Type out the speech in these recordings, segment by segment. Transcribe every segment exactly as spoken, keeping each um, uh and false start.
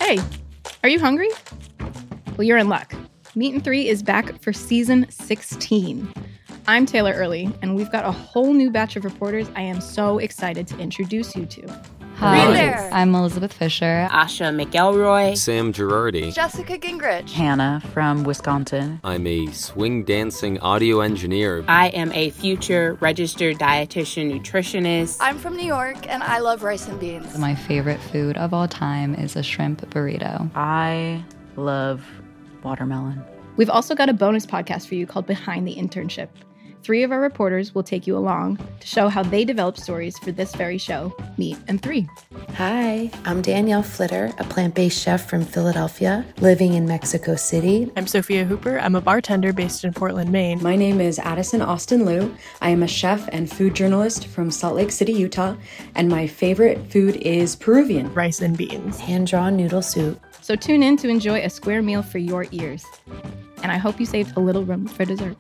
Hey, are you hungry? Well, you're in luck. Meat and Three is back for season sixteen. I'm Taylor Early, and we've got a whole new batch of reporters I am so excited to introduce you to. Hi, there. I'm Elizabeth Fisher. Asha McElroy. Sam Girardi. Jessica Gingrich. Hannah from Wisconsin. I'm a swing dancing audio engineer. I am a future registered dietitian nutritionist. I'm from New York, and I love rice and beans. My favorite food of all time is a shrimp burrito. I love watermelon. We've also got a bonus podcast for you called Behind the Internship. Three of our reporters will take you along to show how they developed stories for this very show, Meat and Three. Hi, I'm Danielle Flitter, a plant-based chef from Philadelphia, living in Mexico City. I'm Sophia Hooper. I'm a bartender based in Portland, Maine. My name is Addison Austin Liu. I am a chef and food journalist from Salt Lake City, Utah, and my favorite food is Peruvian. Rice and beans. Hand-drawn noodle soup. So tune in to enjoy a square meal for your ears. And I hope you saved a little room for dessert.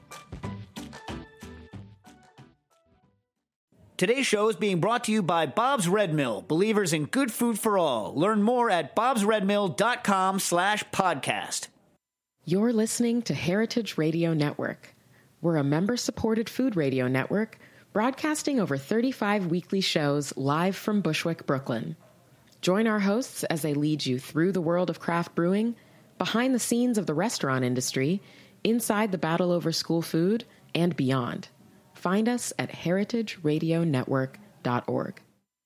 Today's show is being brought to you by Bob's Red Mill, believers in good food for all. Learn more at bobsredmill.com slash podcast. You're listening to Heritage Radio Network. We're a member-supported food radio network broadcasting over thirty-five weekly shows live from Bushwick, Brooklyn. Join our hosts as they lead you through the world of craft brewing, behind the scenes of the restaurant industry, inside the battle over school food, and beyond. Find us at heritage radio network dot org.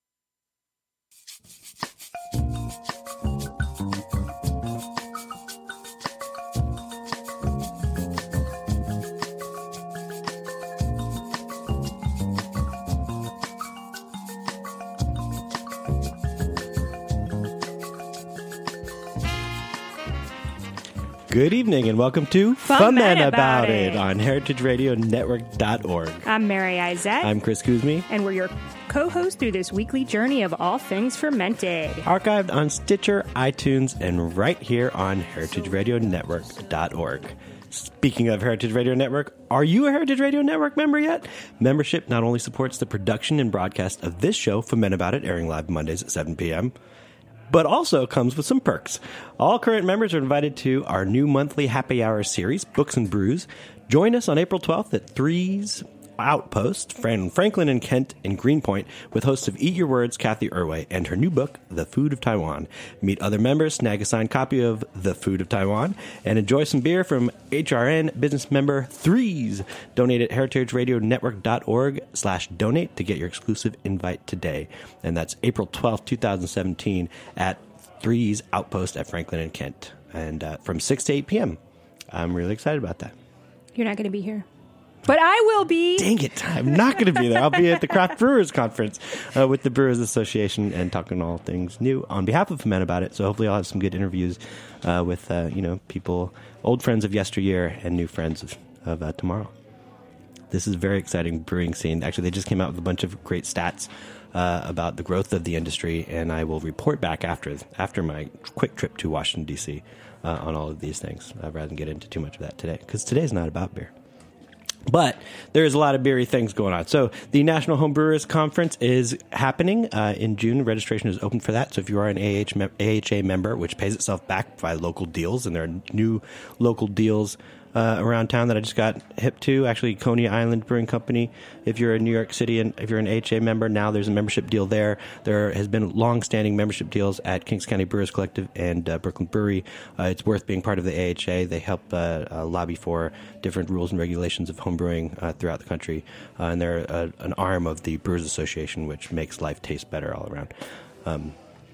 Good evening and welcome to Fun Men About It on heritage radio network dot org. I'm Mary Izette. I'm Chris Kuzmi. And we're your co-hosts through this weekly journey of all things fermented. Archived on Stitcher, iTunes, and right here on heritage radio network dot org. Speaking of Heritage Radio Network, are you a Heritage Radio Network member yet? Membership not only supports the production and broadcast of this show, Fun Men About It, airing live Mondays at seven p.m., but also comes with some perks. All current members are invited to our new monthly happy hour series, Books and Brews. Join us on April twelfth at Three's Outpost, Fran- Franklin and Kent in Greenpoint, with hosts of Eat Your Words, Kathy Irway, and her new book, The Food of Taiwan. Meet other members, snag a signed copy of The Food of Taiwan, and enjoy some beer from H R N business member Threes. Donate at heritage radio network dot org slash donate to get your exclusive invite today. And that's April twelfth, twenty seventeen at Three's Outpost at Franklin and Kent, and uh, from six to eight p.m. I'm really excited about that. You're not going to be here. But I will be. Dang it. I'm not going to be there. I'll be at the Craft Brewers Conference uh, with the Brewers Association and talking all things new on behalf of Men About It. So hopefully I'll have some good interviews uh, with, uh, you know, people, old friends of yesteryear and new friends of, of uh, tomorrow. This is a very exciting brewing scene. Actually, they just came out with a bunch of great stats uh, about the growth of the industry, and I will report back after after my quick trip to Washington, D C uh, on all of these things, uh, rather than get into too much of that today, because today's not about beer. But there is a lot of beery things going on. So the National Home Brewers Conference is happening uh, in June. Registration is open for that. So if you are an A H A member, which pays itself back by local deals, and there are new local deals uh, around town that I just got hip to. Actually, Coney Island Brewing Company. If you're in New York City and if you're an A H A member, now there's a membership deal there. There has been long-standing membership deals at Kings County Brewers Collective and uh, Brooklyn Brewery. Uh, it's worth being part of the A H A. They help uh, uh, lobby for different rules and regulations of home brewing uh, throughout the country. Uh, and they're uh, an arm of the Brewers Association, which makes life taste better all around. Um,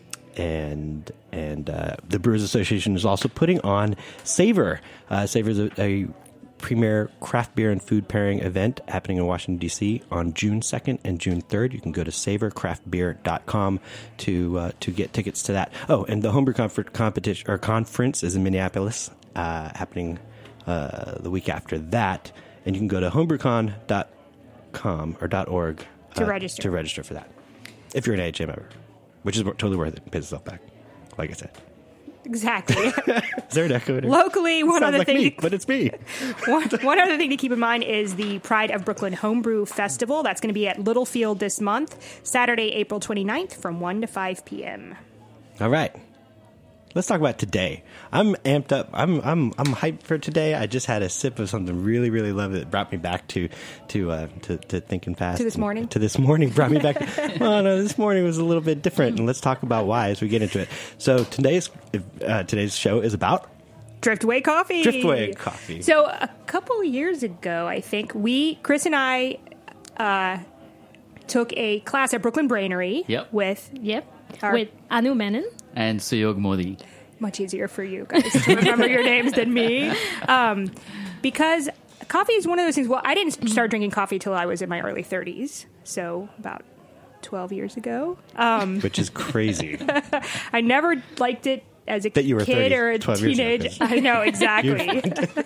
and and uh, the Brewers Association is also putting on Savor. Uh, Savor is a, a premier craft beer and food pairing event happening in Washington, D C on June second and June third. You can go to savor craft beer dot com to uh, to get tickets to that. Oh, and the Homebrew Comfort competition or conference is in Minneapolis, uh, happening uh, the week after that. And you can go to homebrewcon dot com or .org uh, to register to register for that if you're an A H A member, which is totally worth it. It pays itself back, like I said. Exactly. Is there an echo? Locally, one other like thing, me, to, but it's me. one, one other thing to keep in mind is the Pride of Brooklyn Homebrew Festival. That's going to be at Littlefield this month, Saturday, April twenty-ninth, from one to five p.m. All right. let's talk about today. I'm amped up. I'm I'm I'm hyped for today. I just had a sip of something really really lovely that brought me back to to uh, to, to thinking fast. To this morning. To this morning brought me back. Oh no, this morning was a little bit different, and let's talk about why as we get into it. So today's uh, today's show is about Driftaway Coffee. Driftaway Coffee. So a couple of years ago, I think we Chris and I uh, took a class at Brooklyn Brainery. Yep. With yep our, with Anu Menon and Suyog Modi. Much easier for you guys to remember your names than me. Um, because coffee is one of those things. Well, I didn't start drinking coffee till I was in my early thirties. So about twelve years ago. Um, Which is crazy. I never liked it as a that you were kid thirty, or a teenage. Ago, I know, exactly.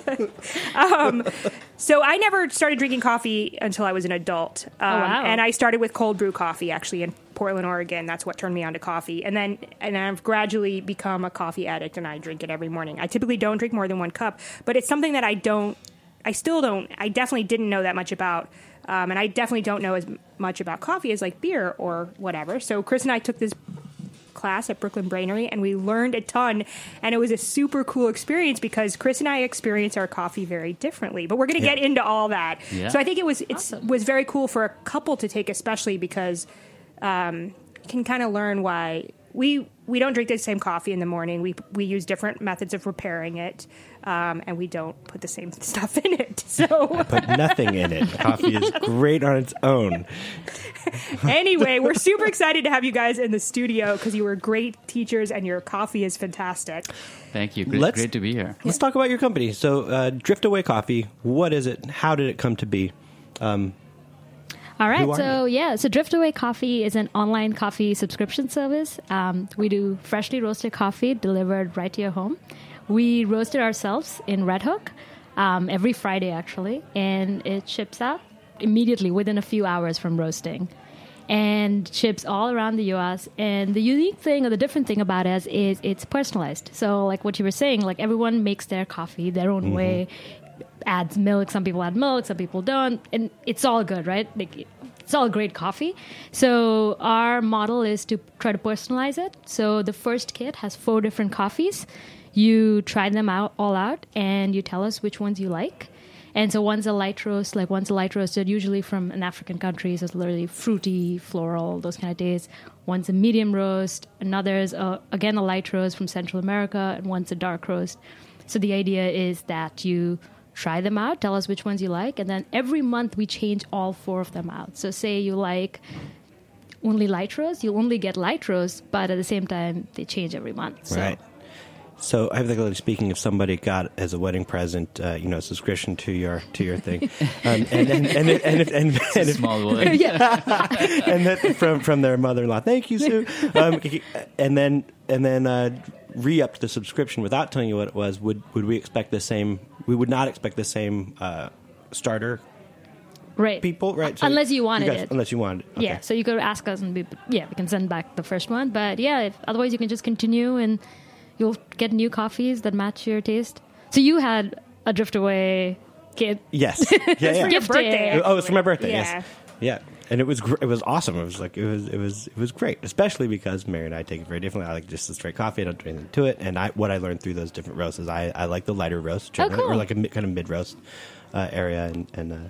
um, so I never started drinking coffee until I was an adult. Um, oh, wow. And I started with cold brew coffee, actually, in Portland, Oregon. That's what turned me on to coffee. And then and I've gradually become a coffee addict, and I drink it every morning. I typically don't drink more than one cup, but it's something that I don't, I still don't, I definitely didn't know that much about. Um, and I definitely don't know as much about coffee as like beer or whatever. So Chris and I took this class at Brooklyn Brainery, and we learned a ton, and it was a super cool experience because Chris and I experience our coffee very differently, but we're going to yeah. get into all that. Yeah. So I think it was it's awesome. was very cool for a couple to take, especially because um, you can kind of learn why we we don't drink the same coffee in the morning. We we use different methods of preparing it, um, and we don't put the same stuff in it. So I put nothing in it. Coffee is great on its own. Anyway, we're super excited to have you guys in the studio because you were great teachers and your coffee is fantastic. Thank you. Great, let's, great to be here. Let's talk about your company. So, uh, Driftaway Coffee, what is it? How did it come to be? Um, All right. So, you? yeah, so Driftaway Coffee is an online coffee subscription service. Um, we do freshly roasted coffee delivered right to your home. We roast it ourselves in Red Hook um, every Friday, actually, and it ships out immediately within a few hours from roasting, and ships all around the U S. And the unique thing or the different thing about us is it's personalized. So like what you were saying, like everyone makes their coffee their own mm-hmm. way, adds milk. Some people add milk, some people don't. And it's all good, right? Like, it's all great coffee. So our model is to try to personalize it. So the first kit has four different coffees. You try them out all out, and you tell us which ones you like. And so one's a light roast, like one's a light roasted, usually from an African country, so it's literally fruity, floral, those kind of days. One's a medium roast, another's, a, again, a light roast from Central America, and one's a dark roast. So the idea is that you try them out, tell us which ones you like, and then every month we change all four of them out. So say you like only light roast, you'll only get light roast, but at the same time, they change every month. So. Right. So, hypothetically speaking, if somebody got as a wedding present, uh, you know, subscription to your to your thing, um, and and and and and, and, and, and if, small one, yeah, and that from from their mother-in-law, thank you, Sue, um, and then and then uh, re-upped the subscription without telling you what it was, would would we expect the same? We would not expect the same uh, starter. Right. People, right? So unless you wanted you guys, it. Unless you wanted it. Okay. Yeah, so you could ask us, and we, yeah, we can send back the first one. But yeah, if, otherwise you can just continue and you'll get new coffees that match your taste. So you had a Driftaway kit. Yes. Yeah, yeah. For your birthday. Oh, it's for my birthday, yeah. yes. Yeah. And it was gr- it was awesome. It was like it was it was it was great, especially because Mary and I take it very differently. I like just the straight coffee. I don't do anything to it. And I what I learned through those different roasts is I, I like the lighter roast, generally, oh, cool. or like a mid, kind of mid roast uh, area, and, and uh,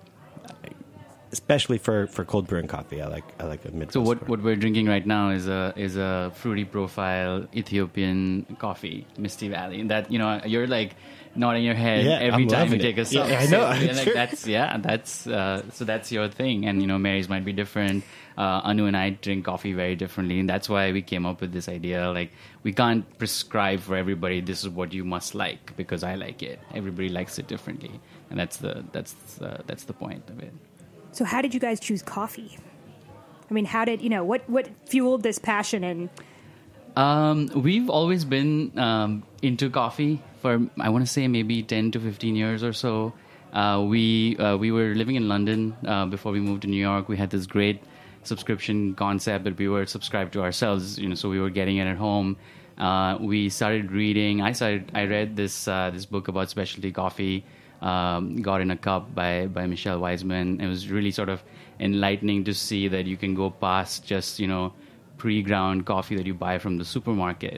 especially for, for cold brewing coffee, I like I like a mid. So what, what we're drinking right now is a is a fruity profile Ethiopian coffee, Misty Valley. And that, you know, you're like nodding your head yeah, every I'm time you it. take a sip. Yeah, I know. So, like, that's yeah, that's uh, so that's your thing. And you know, Mary's might be different. Uh, Anu and I drink coffee very differently, and that's why we came up with this idea. Like, we can't prescribe for everybody. This is what you must like because I like it. Everybody likes it differently, and that's the that's uh, that's the point of it. So how did you guys choose coffee? I mean, how did, you know, what, what fueled this passion? And um, we've always been um, into coffee for, I want to say, maybe ten to fifteen years or so. Uh, we uh, we were living in London uh, before we moved to New York. We had this great subscription concept that we were subscribed to ourselves, you know, so we were getting it at home. Uh, we started reading. I started. I read this uh, this book about specialty coffee, um, God in a Cup by by Michelle Wiseman. It was really sort of enlightening to see that you can go past just, you know, pre-ground coffee that you buy from the supermarket.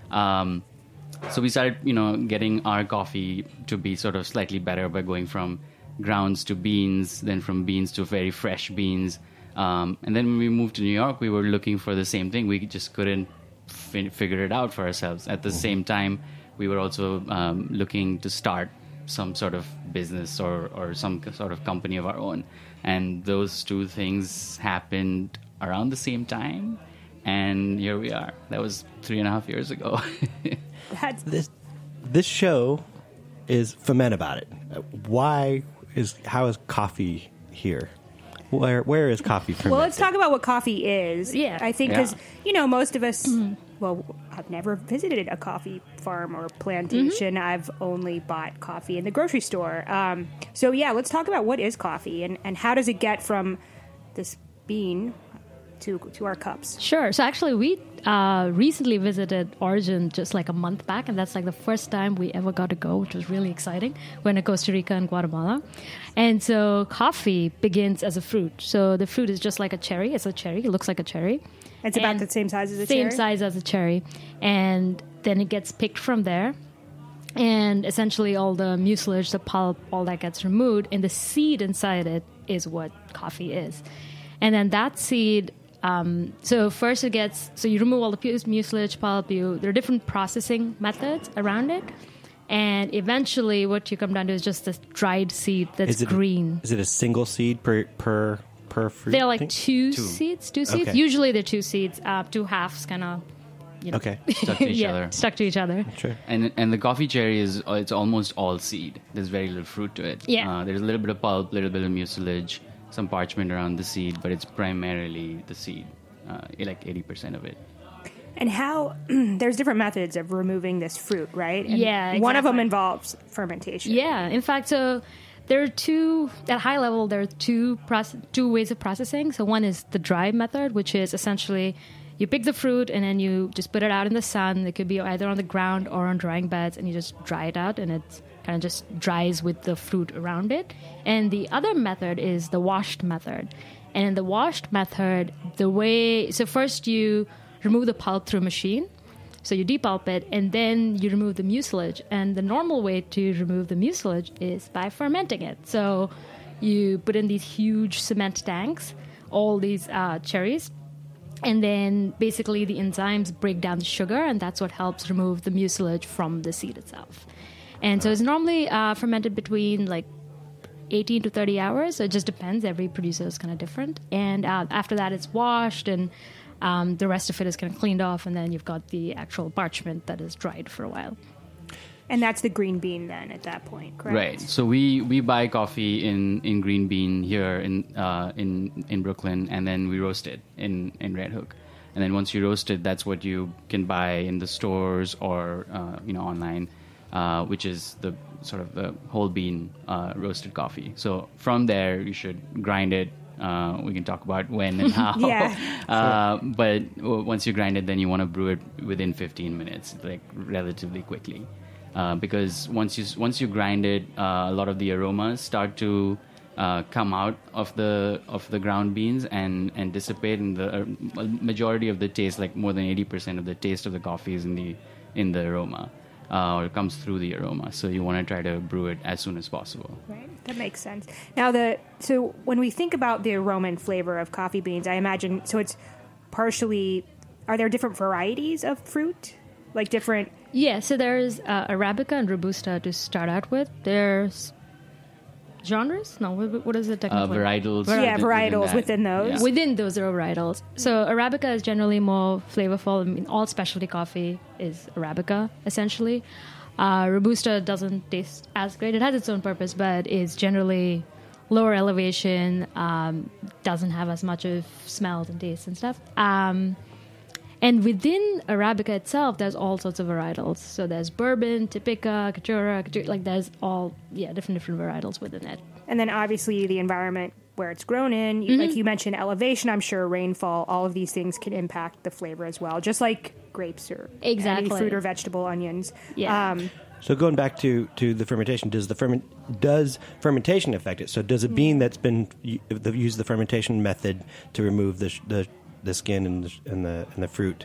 Um, so we started, you know, getting our coffee to be sort of slightly better by going from grounds to beans, then from beans to very fresh beans. Um, and then when we moved to New York, we were looking for the same thing. We just couldn't fi- figure it out for ourselves. At the same time, we were also um, looking to start some sort of business or, or some sort of company of our own. And those two things happened around the same time. And here we are. That was three and a half years ago. That's This this show is Ferment About It. Uh, Why is how is coffee here? Where where is coffee fermented? Well, let's talk about what coffee is. Yeah. I think because, Yeah. you know, most of us, well, I've never visited a coffee farm or plantation. I've only bought coffee in the grocery store. Um, so, yeah, let's talk about what is coffee and, and how does it get from this bean to to our cups? Sure. So actually, we uh, recently visited Origin just like a month back, and that's like the first time we ever got to go, which was really exciting. We went to Costa Rica and Guatemala. And so coffee begins as a fruit. So the fruit is just like a cherry. It's a cherry. It looks like a cherry. It's about the same size as a Same cherry? size as a cherry. And then it gets picked from there. And essentially all the mucilage, the pulp, all that gets removed. And the seed inside it is what coffee is. And then that seed... Um, so first it gets, so you remove all the pu- mucilage, pulp, you, there are different processing methods around it. And eventually what you come down to is just this dried seed that's is it green. A, is it a single seed per per per fruit? They're like thing? two, Two. seeds, two seeds. Okay. Usually they're two seeds, uh, two halves kind of, you know. Okay. Stuck to each yeah, other. Stuck to each other. Sure. And and the coffee cherry is uh, it's almost all seed. There's very little fruit to it. Yeah. Uh, there's a little bit of pulp, a little bit of mucilage, some parchment around the seed, but it's primarily the seed, uh, like eighty percent of it. And how, there's different methods of removing this fruit, right? And Yeah, one of them exactly. involves fermentation. Yeah, in fact, so there are two, at high level, there are two proce- two ways of processing. So one is the dry method, which is essentially you pick the fruit and then you just put it out in the sun. It could be either on the ground or on drying beds, and you just dry it out, and it kind of just dries with the fruit around it. And the other method is the washed method. And in the washed method, the way, so first you remove the pulp through a machine. So you depulp it, and then you remove the mucilage. And the normal way to remove the mucilage is by fermenting it. So you put in these huge cement tanks, all these uh, cherries, and then basically the enzymes break down the sugar, and that's what helps remove the mucilage from the seed itself. And so it's normally uh, fermented between like eighteen to thirty hours. So it just depends. Every producer is kind of different. And uh, after that, it's washed, and um, the rest of it is kind of cleaned off, and then you've got the actual parchment that is dried for a while. And that's the green bean then at that point, correct? Right. So we, we buy coffee in, in Green Bean here in uh, in in Brooklyn, and then we roast it in, in Red Hook. And then once you roast it, that's what you can buy in the stores or uh, you know online, uh, which is the sort of the whole bean uh, roasted coffee. So from there, you should grind it. Uh, we can talk about when and how. Yeah. Uh, but w- once you grind it, then you want to brew it within fifteen minutes, like relatively quickly. Uh, because once you once you grind it, uh, a lot of the aromas start to uh, come out of the of the ground beans and, and dissipate, and the uh, majority of the taste, like more than eighty percent of the taste of the coffee, is in the in the aroma, uh, or it comes through the aroma. So you want to try to brew it as soon as possible. Right. That makes sense. Now, the so when we think about the aroma and flavor of coffee beans, I imagine so it's partially. Are there different varieties of fruit, like different? Yeah. So there's uh, Arabica and Robusta to start out with. There's genres. No, what, what is it Uh, technically? varietals. Yeah, within- varietals that. within those. Yeah. Within those there are varietals. So Arabica is generally more flavorful. I mean, all specialty coffee is Arabica, essentially. Uh, Robusta doesn't taste as great. It has its own purpose, but is generally lower elevation, um, doesn't have as much of smells and tastes and stuff. Um, and within Arabica itself, there's all sorts of varietals. So there's bourbon, Typica, Caturra, Caturra, like there's all, yeah, different different varietals within it. And then obviously the environment where it's grown in, you, Mm-hmm. like you mentioned, elevation. I'm sure rainfall. All of these things can impact the flavor as well, just like grapes or Exactly. any fruit or vegetable, onions. Yeah. Um, So going back to, to the fermentation, does the ferment does fermentation affect it? So does a bean that's been u- the, use the fermentation method to remove the sh- the, the skin and the, and the and the fruit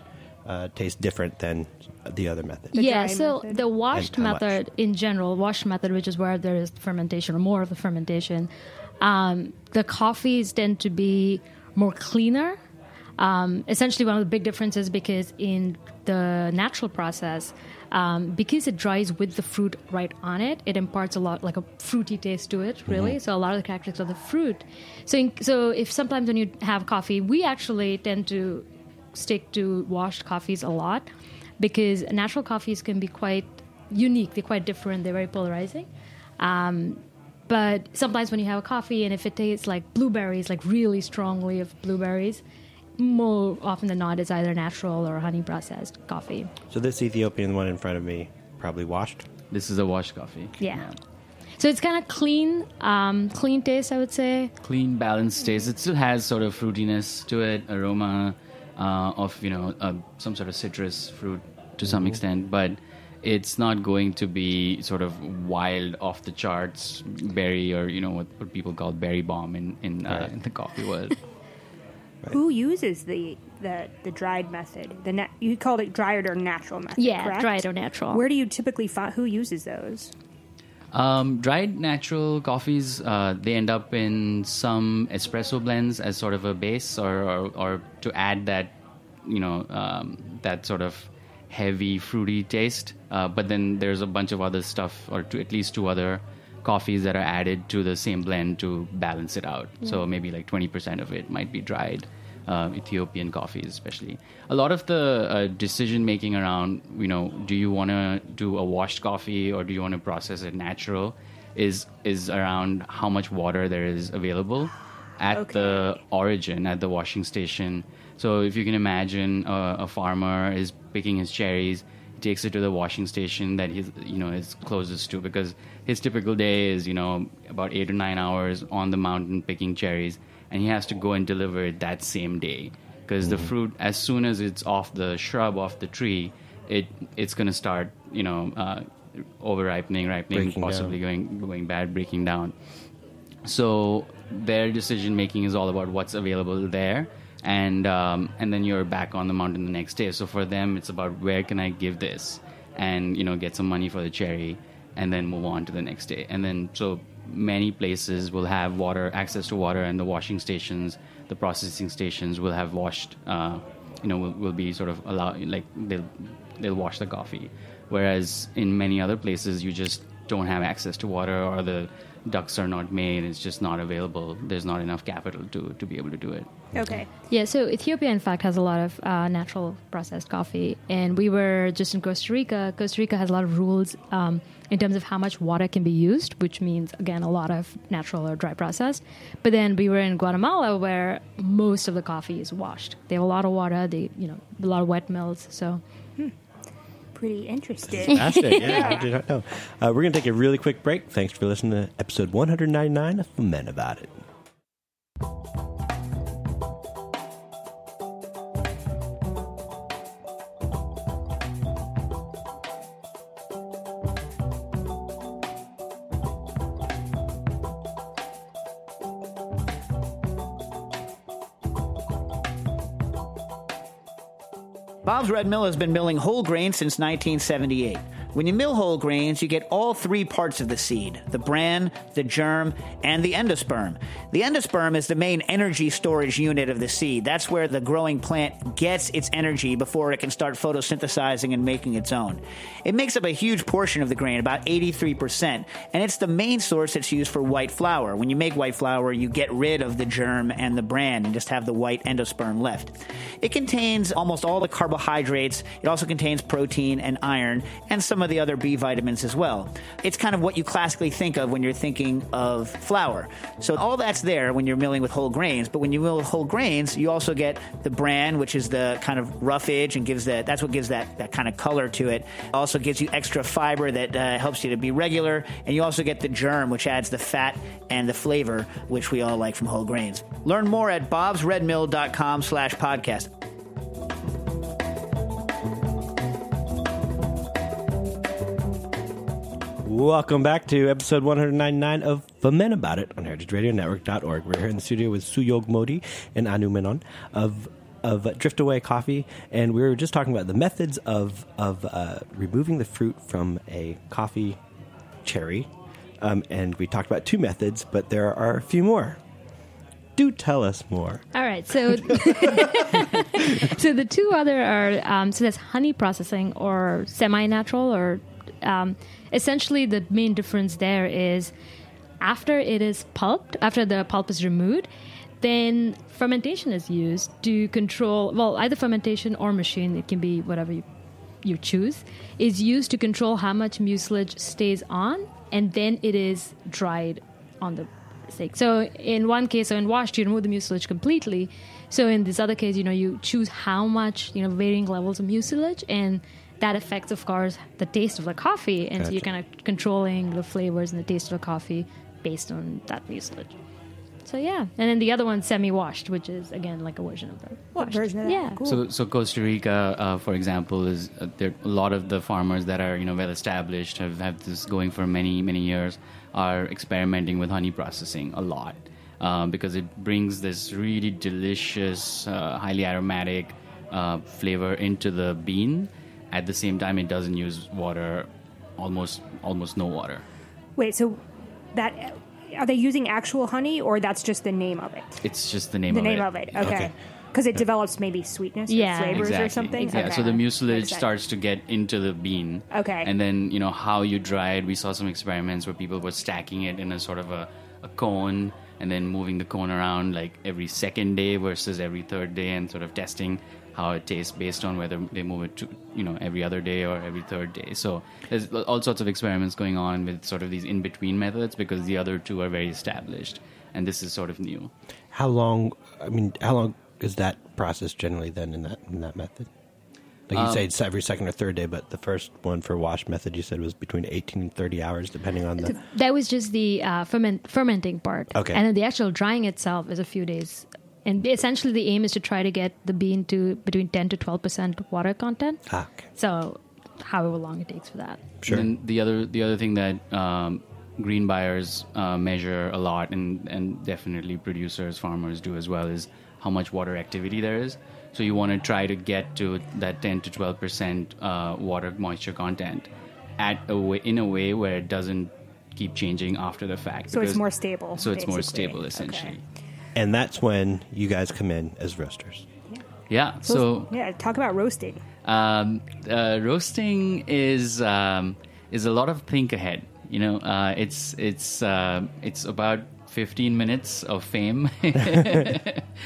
uh, taste different than the other method? The yeah, so method. the washed method much? in general, washed method, which is where there is fermentation or more of the fermentation, um, the coffees tend to be more cleaner. Um, essentially, one of the big differences because in the natural process, um, because it dries with the fruit right on it, it imparts a lot like a fruity taste to it, really. Mm-hmm. So a lot of the characteristics of the fruit. So, in, so if sometimes when you have coffee, we actually tend to stick to washed coffees a lot because natural coffees can be quite unique. They're quite different. They're very polarizing. Um, but sometimes when you have a coffee and if it tastes like blueberries, like really strongly of blueberries, more often than not, it's either natural or honey processed coffee. So this Ethiopian one in front of me, probably washed? This is a washed coffee. Yeah. yeah. So it's kind of clean, um, clean taste, I would say. Clean, balanced taste. It still has sort of fruitiness to it, aroma uh, of, you know, uh, some sort of citrus fruit to some mm-hmm. extent, but it's not going to be sort of wild, off the charts berry or, you know, what, what people call berry bomb in, in, uh, right. in the coffee world. Right. Who uses the, the the dried method? The na- you called it dried or natural method, yeah, correct? dried or natural. Where do you typically find who uses those? Um, dried natural coffees, uh, they end up in some espresso blends as sort of a base, or or, or to add that, you know, um, that sort of heavy fruity taste. Uh, but then there's a bunch of other stuff, or to at least two other coffees that are added to the same blend to balance it out. Yeah. So maybe like twenty percent of it might be dried uh, Ethiopian coffees, especially. A lot of the uh, decision making around, you know, do you want to do a washed coffee or do you want to process it natural is is around how much water there is available at okay. the origin, at the washing station. So if you can imagine uh, a farmer is picking his cherries, takes it to the washing station that he's, you know, is closest to, because his typical day is, you know, about eight or nine hours on the mountain picking cherries, and he has to go and deliver it that same day because mm-hmm. the fruit, as soon as it's off the shrub, off the tree, it it's going to start, you know, uh, over ripening, ripening, breaking possibly down. going going bad, breaking down. So their decision making is all about what's available there. And um, and then you're back on the mountain the next day. So for them, it's about where can I give this, and you know, get some money for the cherry, and then move on to the next day. And then so many places will have water, access to water, and the washing stations, the processing stations will have washed. Uh, you know, will, will be sort of allow like they'll they'll wash the coffee. Whereas in many other places, you just don't have access to water, or the ducts are not made. It's just not available. There's not enough capital to to be able to do it. Okay. Yeah, so Ethiopia, in fact, has a lot of uh, natural processed coffee. And we were just in Costa Rica. Costa Rica has a lot of rules um, in terms of how much water can be used, which means, again, a lot of natural or dry processed. But then we were in Guatemala, where most of the coffee is washed. They have a lot of water. They, you know, a lot of wet mills. So... Hmm. Pretty interesting. Fantastic. Yeah, yeah. I did not know. Uh, we're going to take a really quick break. Thanks for listening to episode one ninety-nine of The Men About It. Bob's Red Mill has been milling whole grains since nineteen seventy-eight. When you mill whole grains, you get all three parts of the seed: the bran, the germ, and the endosperm. The endosperm is the main energy storage unit of the seed. That's where the growing plant gets its energy before it can start photosynthesizing and making its own. It makes up a huge portion of the grain, about eighty-three percent, and it's the main source that's used for white flour. When you make white flour, you get rid of the germ and the bran and just have the white endosperm left. It contains almost all the carbohydrates. It also contains protein and iron and some of the other B vitamins as well. It's kind of what you classically think of when you're thinking of flour. So all that's there when you're milling with whole grains, but when you mill with whole grains, you also get the bran, which is the kind of roughage and gives that, that's what gives that, that kind of color to it. Also gives you extra fiber that uh, helps you to be regular, and you also get the germ, which adds the fat and the flavor, which we all like from whole grains. Learn more at bobsredmill.com slash podcast. Welcome back to episode one ninety-nine of The Men About It on heritage radio network dot org. We're here in the studio with Suyog Modi and Anu Menon of of uh, Drift Away Coffee, and we were just talking about the methods of of uh, removing the fruit from a coffee cherry, um, and we talked about two methods, but there are a few more. Do tell us more. All right, so so the two other are um, so there's honey processing or semi-natural, or um, essentially the main difference there is after it is pulped, after the pulp is removed, then fermentation is used to control, well, either fermentation or machine, it can be whatever you, you choose, is used to control how much mucilage stays on, and then it is dried on the stake. So in one case, so in washed, you remove the mucilage completely. So in this other case, you know, you choose how much, you know, varying levels of mucilage, and that affects, of course, the taste of the coffee. And gotcha. So you're kind of controlling the flavors and the taste of the coffee based on that mucilage. So yeah, and then the other one's semi-washed, which is again like a version of the what washed. version of that? Yeah. Cool. So, so Costa Rica, uh, for example, is uh, there a lot of the farmers that are you know well established have have this going for many many years are experimenting with honey processing a lot um, because it brings this really delicious, uh, highly aromatic uh, flavor into the bean. At the same time, it doesn't use water, almost almost no water. Wait, so that. Are they using actual honey, or that's just the name of it? It's just the name the of name it. of it, okay. Because it develops maybe sweetness yeah. or flavors exactly. or something? Exactly. Yeah, okay. so the mucilage starts to get into the bean. Okay. And then, you know, how you dry it, we saw some experiments where people were stacking it in a sort of a, a cone and then moving the cone around like every second day versus every third day and sort of testing how it tastes based on whether they move it to, you know, every other day or every third day. So there's all sorts of experiments going on with sort of these in-between methods because the other two are very established, and this is sort of new. How long, I mean, how long is that process generally then in that in that method? Like you um, say it's every second or third day, but the first one for wash method you said was between eighteen and thirty hours, depending on the... That was just the uh, ferment, fermenting part. Okay. And then the actual drying itself is a few days. And essentially the aim is to try to get the bean to between ten to twelve percent water content. Ah, okay. So however long it takes for that. Sure. And then the other the other thing that um, green buyers uh, measure a lot, and, and definitely producers, farmers do as well, is how much water activity there is. So you want to try to get to that ten to twelve percent uh, water moisture content at a way, in a way where it doesn't keep changing after the fact. So it's more stable. So it's basically. more stable, essentially. Okay. And that's when you guys come in as roasters. Yeah. Yeah. So, so yeah, talk about roasting. Um, uh, roasting is um, is a lot of think ahead. You know, uh, it's it's uh, it's about fifteen minutes of fame. uh,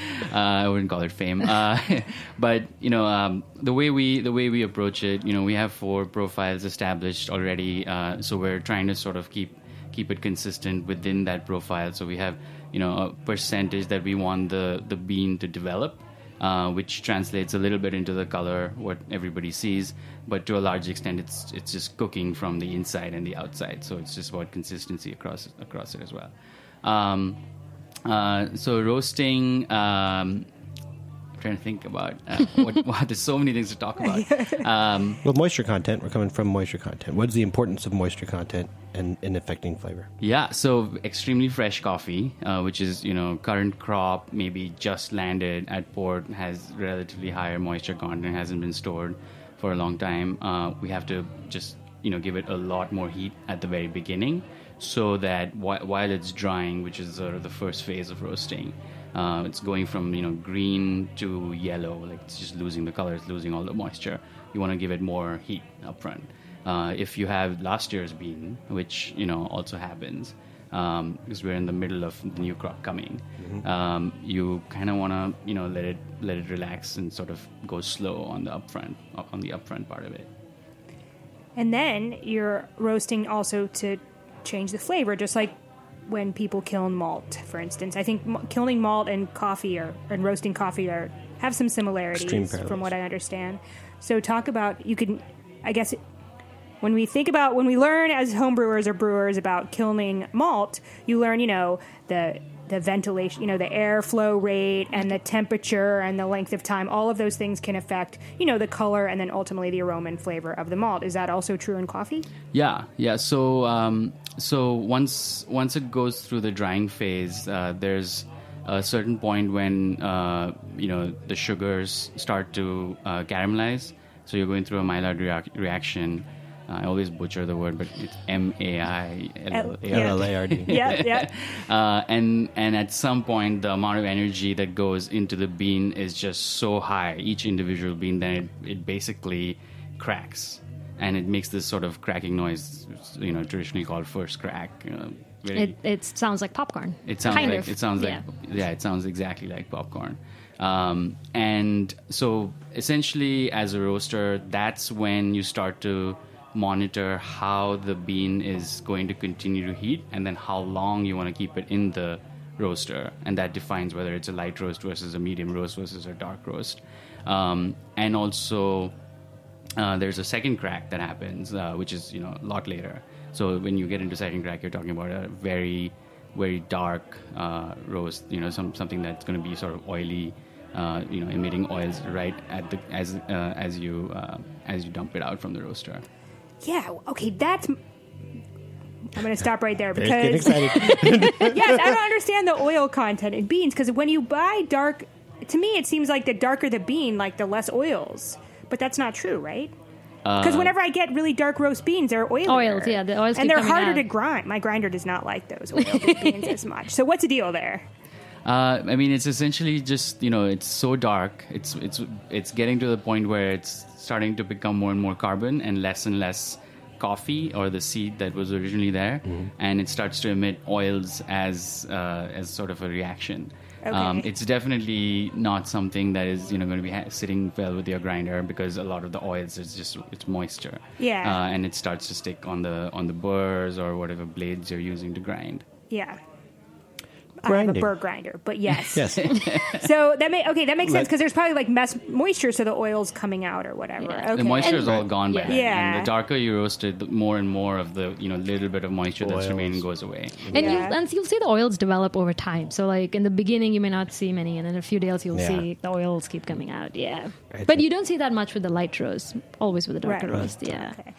I wouldn't call it fame, uh, but you know, um, the way we the way we approach it. You know, we have four profiles established already, uh, so we're trying to sort of keep keep it consistent within that profile. So we have, you know, a percentage that we want the, the bean to develop, uh, which translates a little bit into the color, what everybody sees. But to a large extent, it's it's just cooking from the inside and the outside. So it's just about consistency across across it as well. Um, uh, so roasting, um, I'm trying to think about uh, what, wow, there's so many things to talk about. Um, well, moisture content, we're coming from moisture content. What is the importance of moisture content in, in affecting flavor? Yeah, so extremely fresh coffee, uh, which is, you know, current crop, maybe just landed at port, has relatively higher moisture content, hasn't been stored for a long time. Uh, we have to just, you know, give it a lot more heat at the very beginning so that wh- while it's drying, which is sort of the first phase of roasting, Uh, it's going from, you know, green to yellow, like it's just losing the color, it's losing all the moisture. You want to give it more heat up front. Uh, if you have last year's bean, which, you know, also happens, um, because we're in the middle of the new crop coming, mm-hmm. um, you kind of want to, you know, let it let it relax and sort of go slow on the upfront, on the upfront part of it. And then you're roasting also to change the flavor, just like when people kiln malt, for instance. I think m- kilning malt and coffee or and roasting coffee are have some similarities from what I understand. So talk about, you can, I guess, when we think about, when we learn as home brewers or brewers about kilning malt, you learn, you know, the the ventilation, you know, the airflow rate and the temperature and the length of time. All of those things can affect, you know, the color and then ultimately the aroma and flavor of the malt. Is that also true in coffee? Yeah, yeah. So um, so once once it goes through the drying phase, uh, there's a certain point when uh, you know the sugars start to uh, caramelize. So you're going through a Maillard reac- reaction. Uh, I always butcher the word, but it's M A I L L A R D. Yeah, yeah. Uh, and and at some point, the amount of energy that goes into the bean is just so high, each individual bean, that it, it basically cracks, and it makes this sort of cracking noise, you know, traditionally called first crack. You know, very, It, it sounds like popcorn. it sounds kind like of. it sounds like yeah. yeah, it sounds exactly like popcorn. Um, and so essentially, as a roaster, that's when you start to monitor how the bean is going to continue to heat, and then how long you want to keep it in the roaster, and that defines whether it's a light roast versus a medium roast versus a dark roast. Um, and also, uh, there's a second crack that happens, uh, which is you know a lot later. So when you get into second crack, you're talking about a very, very dark uh, roast. You know, some something that's going to be sort of oily. Uh, you know, emitting oils right at the as uh, as you uh, as you dump it out from the roaster. Yeah, okay, that's... I'm going to stop right there because... Get excited. Yes, I don't understand the oil content in beans, because when you buy dark... To me, it seems like the darker the bean, like the less oils. But that's not true, right? Because Uh, whenever I get really dark roast beans, they're oily. Oils, yeah, the oils And keep they're coming harder out. to grind. My grinder does not like those oiled beans as much. So what's the deal there? Uh, I mean, it's essentially just you know, it's so dark. It's it's it's getting to the point where it's starting to become more and more carbon and less and less coffee or the seed that was originally there, Mm-hmm. and it starts to emit oils as uh, as sort of a reaction. Okay. Um, it's definitely not something that is you know going to be ha- sitting well with your grinder, because a lot of the oils is just it's moisture. Yeah. uh, and it starts to stick on the on the burrs or whatever blades you're using to grind. Yeah. I have a Grinding. burr grinder, but yes. Yes. So that may okay, that makes sense Let- because there's probably like mess, moisture, so the oil's coming out or whatever. Yeah. Okay. The moisture is And- all gone by yeah. then. Yeah. And the darker you roast it, the more and more of the you know little bit of moisture that's Oils. remaining goes away. And, Yeah. you, and you'll see the oils develop over time. So, like, in the beginning, you may not see many, and in a few days, you'll Yeah. see the oils keep coming out. Yeah. Right. But you don't see that much with the light roast, always with the darker Right. roast. Yeah. Okay.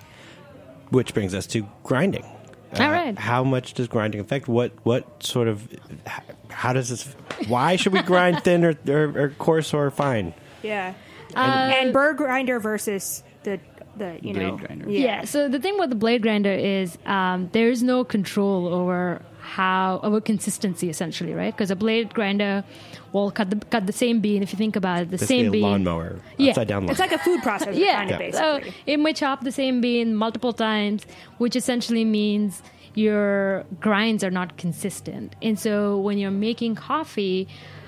Which brings us to grinding. Uh, All right. How much does grinding affect? What what sort of how does this? Why should we grind thin or, or, or coarse or fine? Yeah. Uh, and burr grinder versus the the you Blade know grinder. Yeah. So the thing with the blade grinder is um, there's no control over how over consistency essentially, right? Because a blade grinder will cut the cut the same bean. If you think about it, the Basically same a bean. lawnmower, Yeah. upside down lawn. It's like a food processor Yeah. kind of Yeah. So basically. it may chop the same bean multiple times, which essentially means your grinds are not consistent. And so when you're making coffee,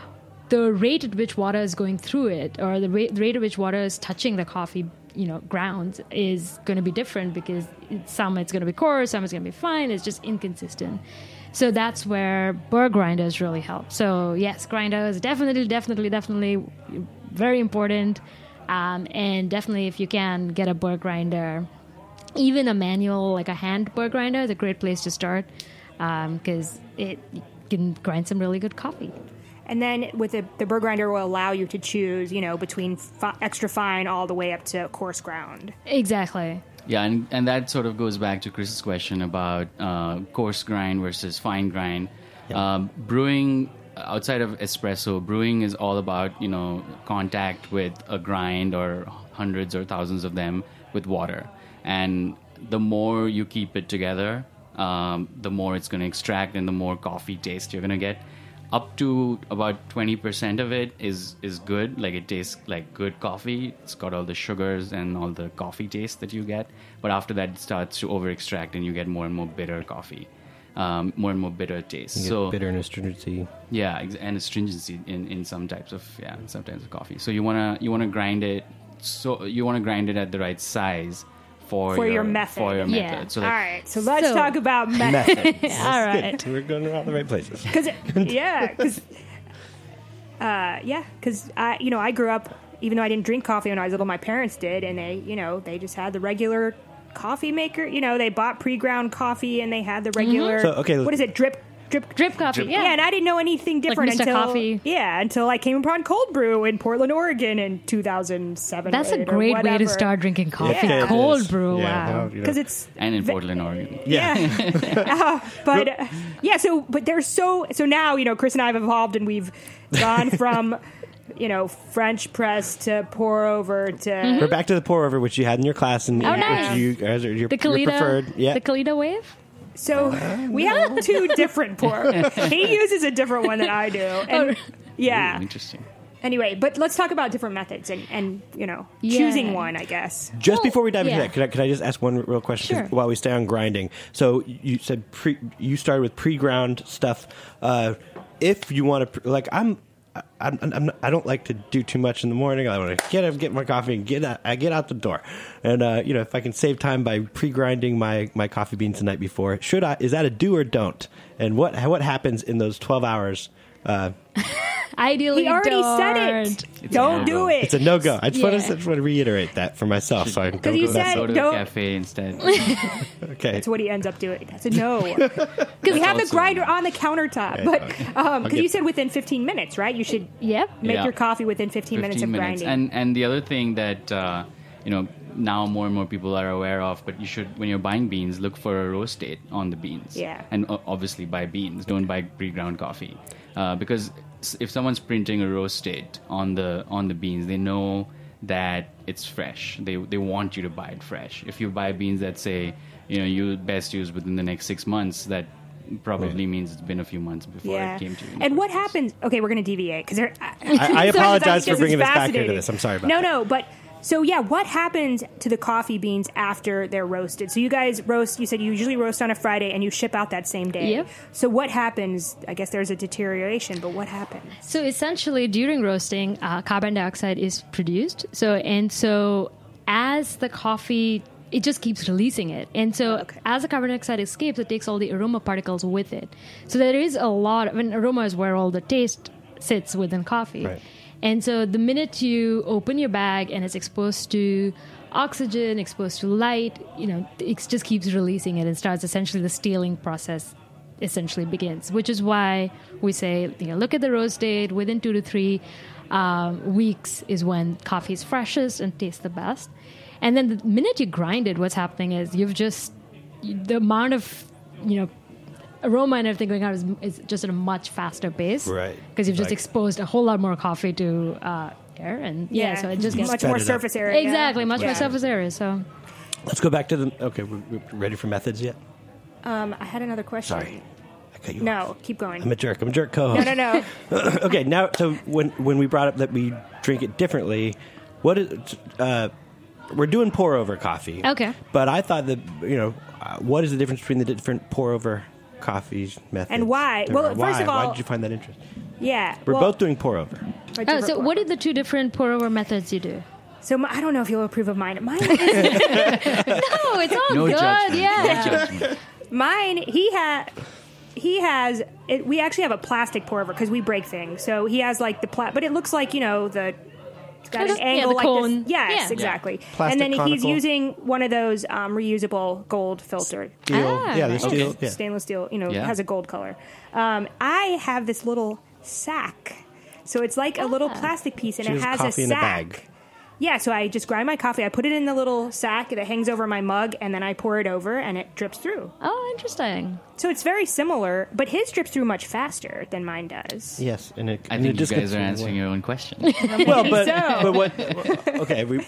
the rate at which water is going through it, or the rate, the rate at which water is touching the coffee, you know, grounds, is going to be different because it's, some it's going to be coarse, some it's going to be fine. It's just inconsistent. So that's where burr grinders really help. So yes, grinders definitely, definitely, definitely very important. Um, and definitely, if you can get a burr grinder, even a manual, like a hand burr grinder, is a great place to start because um, it can grind some really good coffee. And then with the the burr grinder will allow you to choose, you know, between fi- extra fine all the way up to coarse ground. Exactly. Yeah, and, and that sort of goes back to Chris's question about uh, coarse grind versus fine grind. Um, brewing, outside of espresso, brewing is all about, you know, contact with a grind or hundreds or thousands of them with water. And the more you keep it together, um, the more it's going to extract and the more coffee taste you're going to get. Up to about twenty percent of it is, is good. Like, it tastes like good coffee. It's got all the sugars and all the coffee taste that you get. But after that, it starts to over-extract and you get more and more bitter coffee. Um, more and more bitter taste. You get so bitter and astringency. Yeah, ex- and astringency in, in some types of yeah, in some types of coffee. So you wanna you wanna grind it. So you wanna grind it at the right size for, For your method. For your Yeah. method. So All that, right, so let's So- talk about method. All right. We're going around the right places. Cause, yeah, because uh, yeah, because I, you know, I grew up. Even though I didn't drink coffee when I was little, my parents did, and they, you know, they just had the regular coffee maker. You know, they bought pre-ground coffee, and they had the regular. So, okay, what is it? Drip, drip drip coffee. Drip. Yeah. yeah, and I didn't know anything different Like Mister until Coffee. yeah, until I came upon cold brew in Portland, Oregon, in two thousand seven. That's a great way to start drinking coffee. Yeah. Cold brew. Yeah, wow. well, you know. Because it's And in Portland, Oregon. yeah, uh, but uh, yeah. So, but there's so so now you know Chris and I have evolved, and we've gone from you know French press to pour over to. Mm-hmm. We're back to the pour over, which you had in your class, and Oh, which nice. you guys are your, The your Kalita, preferred. Yeah, the Kalita wave. So we have two different pour. He uses a different one than I do, and yeah. Ooh, interesting. Anyway, but let's talk about different methods and, and you know, Yeah. choosing one, I guess. Just before we dive yeah. into that, could I, could I just ask one real question 'cause Sure. while we stay on grinding? So you said pre, you started with pre-ground stuff. Uh, if you want to, like, I'm, I'm, I'm not, I don't like to do too much in the morning. I want to get up, get my coffee, and get out, I get out the door. And uh, you know, if I can save time by pre-grinding my, my coffee beans the night before, should I? Is that a do or don't? And what what happens in those twelve hours? Uh, Ideally, He already don't. said it. It's Don't a do no-go. it. it's a no go. I just, want Yeah. to, I just want to reiterate that for myself, so I can go. you go said- Go to Don't- the cafe instead. okay. That's what he ends up doing. That's a no. Because we have the also- grinder on the countertop. Okay, But okay. um, because get- you said within fifteen minutes, right? You should Yep. make Yeah. your coffee within fifteen, minutes of grinding. And and the other thing that uh, you know now more and more people are aware of, but you should when you're buying beans, look for a roast date on the beans. Yeah. And uh, obviously buy beans. Don't buy pre-ground coffee uh, because s- if someone's printing a roast date on the on the beans, they know that it's fresh. They they want you to buy it fresh. If you buy beans that say you know you best use within the next six months, that probably means it's been a few months before yeah. it came to you. And what happens? Okay, we're going to deviate because I, I apologize for this is bringing us back here to fascinating. this. I'm sorry about no, that. No, no, but so yeah, what happens to the coffee beans after they're roasted? So you guys roast. You said you usually roast on a Friday and you ship out that same day. Yep. So what happens? I guess there's a deterioration, but what happens? So essentially, during roasting, uh, carbon dioxide is produced. So and so, as the coffee, it just keeps releasing it, and so Okay. as the carbon dioxide escapes, it takes all the aroma particles with it. So there is a lot of, and aroma is where all the taste sits within coffee. Right. And so the minute you open your bag and it's exposed to oxygen, exposed to light, you know, it just keeps releasing it and starts essentially the stealing process essentially begins, which is why we say, you know, look at the roast date. Within two to three um, weeks is when coffee is freshest and tastes the best. And then the minute you grind it, what's happening is you've just, the amount of, you know, aroma and everything going out is, is just at a much faster pace. Right. Because you've just Like- exposed a whole lot more coffee to uh, air. And yeah, so it just gets much more Sped it up. surface area. Exactly, much Yeah. more surface area. So Let's go back to the. Okay, we're, we're ready for methods yet? Um, I had another question. Sorry. I cut you off. No, keep going. I'm a jerk. I'm a jerk co No, host. no, no. Okay, now, so when when we brought up that we drink it differently, what is. Uh, we're doing pour over coffee. Okay. But I thought that, you know, uh, what is the difference between the different pour over coffee methods? And why? Or Well, first why? of all- Why did you find that interesting? Yeah. We're well, both doing pour over. by oh, different so pour- what are the two different pour over methods you do? So my, I don't know if you'll approve of mine. Mine is No, it's all No good. judgment. Yeah. No judgment. mine. He had. He has. It, we actually have a plastic pour over because we break things. So he has like the pla- but it looks like you know the. It's got an Yeah, angle the like cone. this. Yes, Yeah. exactly. Plastic and then he's conical. using one of those um, reusable gold filtered. Steel. Ah, yeah, the nice. steel. Yeah. Stainless steel, you know, Yeah. has a gold color. Um, I have this little sack. So it's like a little plastic piece and She it has has coffee a in a sack. bag. Yeah, so I just grind my coffee. I put it in the little sack that hangs over my mug and then I pour it over and it drips through. Oh, interesting. So it's very similar, but his drips through much faster than mine does. Yes, and it. I and think it you just guys gets are in the answering way. your own question. Well, but, So- but what? Okay, we.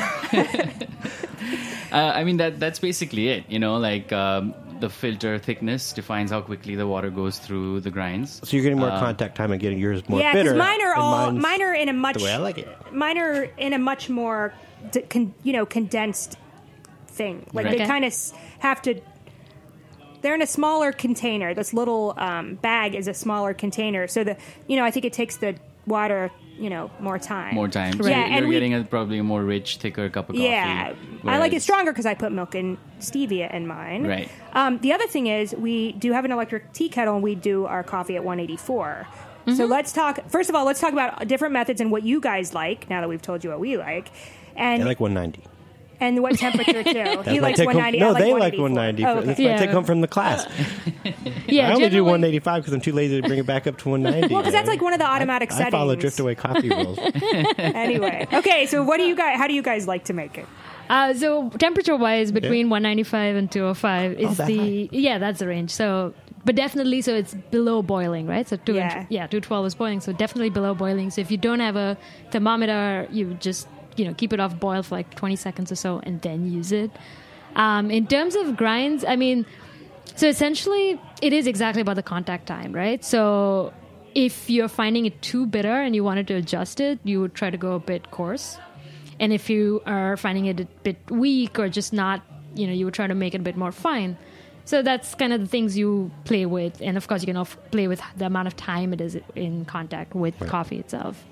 Uh, I mean that that's basically it. You know, like um, the filter thickness defines how quickly the water goes through the grinds. So you're getting more Uh, contact time and getting yours more yeah, bitter. because mine are and all mine's mine are in a much the way I like it. mine are in a much more d- con, you know condensed thing. Like Right. they Okay. kind of have to. They're in a smaller container. This little um, bag is a smaller container, so the you know I think it takes the water you know more time. More time. So Yeah, you're, and you're we- getting a probably a more rich, thicker cup of coffee. Yeah, I like it whereas- stronger because I put milk and stevia in mine. Right. Um, the other thing is we do have an electric tea kettle and we do our coffee at one eighty-four. So let's talk. First of all, let's talk about different methods and what you guys like. Now that we've told you what we like, and I like one ninety. And what temperature, too? That's He my likes take one home- ninety. No, I like they like one one ninety. eighty-four. Oh, That's okay. my take home from the class. Yeah, I only do generally- one eighty-five because I'm too lazy to bring it back up to one ninety. Well, because that's like one of the automatic I, I settings. follow Driftaway coffee rules. Anyway. Okay, so what do you guys, how do you guys like to make it? Uh, so temperature wise, between Yeah. one ninety-five and two oh five is Oh, that the yeah, that's the range. So, but definitely, so it's below boiling, right? So two Yeah. and, yeah, two twelve is boiling, so definitely below boiling. So if you don't have a thermometer, you just you know keep it off boil for like twenty seconds or so, and then use it. Um, in terms of grinds, I mean, so essentially, it is exactly about the contact time, right? So if you're finding it too bitter and you wanted to adjust it, you would try to go a bit coarse. And if you are finding it a bit weak or just not, you know, you would try to make it a bit more fine. So that's kind of the things you play with. And of course, you can also play with the amount of time it is in contact with Right. coffee itself.